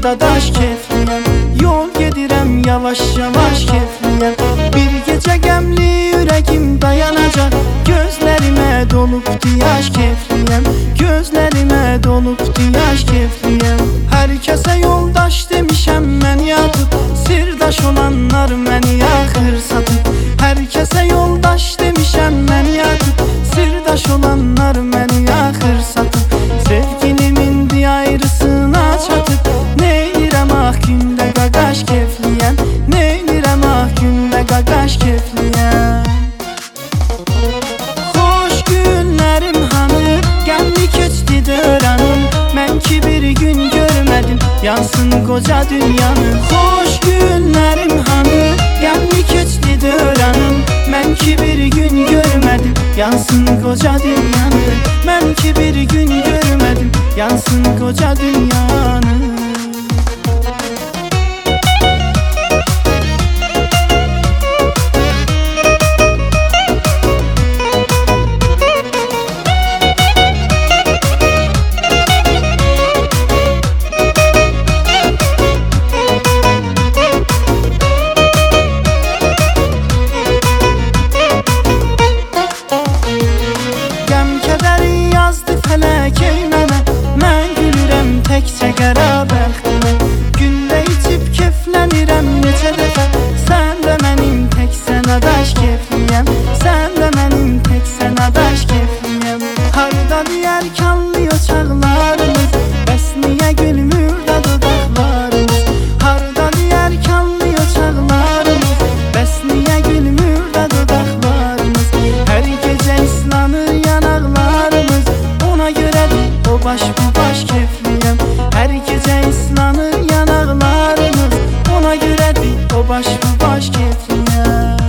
dadaş kefliyəm. Yol gedirəm yavaş yavaş kefliyəm. Bir gecə qəmli ürəyim dayanacaq. Gözlərimə dolubdu yaş kefliyəm. Gözlərimə dolubdu yaş kefliyəm. Hər kəsə yoldaş demişəm mən yatıb, sirdaş olanlar məni yaxır satıb. Hər kəsə yoldaş demişəm mən yatıb, sirdaş olanlar məni yaxır satıb. Sevgilimin bir ayrısına çatıb, neynirəm ah gündə qaqaş kefliyəm. Neynirəm ah gündə qaqaş kefliyəm. Xoş günlərim hanı, qəmli keçdi döranım. Mən ki bir gün görmədim, yansın qoca dünyanı. Xoş günlərim hanı, qəmli keçdi döranım. Mən ki bir gün görmədim, yansın qoca dünyanı. Mən ki bir gün görmədim, yansın qoca dünyanı. Təkcə qara bəxtimə, gündə içib keflənirəm neçə dəfə. Sən də mənim tək sənadaş kefliyəm. Sən də mənim tək sənadaş kefliyəm. Harda deyər kanlıyor çağlarımız, bəs niyə gülmür də dodaqlarımız? Harda deyər kanlıyor çağlarımız, bəs niyə gülmür də dodaqlarımız? Hər gecə islanır yanaqlarımız, ona görədir o baş bu baş kefliyəm. Hər gecə islanır yanaqlarımız, ona görədir o baş bu baş kefliyəm.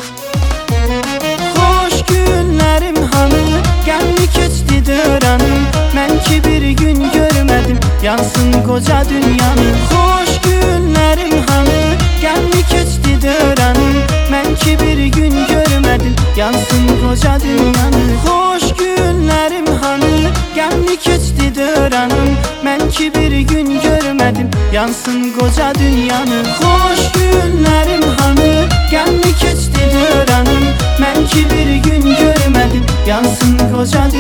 Xoş günlərim hanı, qəmli keçdi döranım. Mən ki bir gün görmədim, yansın qoca dünyanı. Xoş günlərim hanı, qəmli keçdi döranım. Mən ki bir gün görmədim, yansın qoca dünyanı. Xoş günlərim hanı, qəmli keçdi döranım. Mən ki bir gün görmədim, yansın qoca dünyanı. Xoş günlərim hanı, qəmli keçdi döranım. Mən ki bir gün görmədim, yansın qoca dünyanı.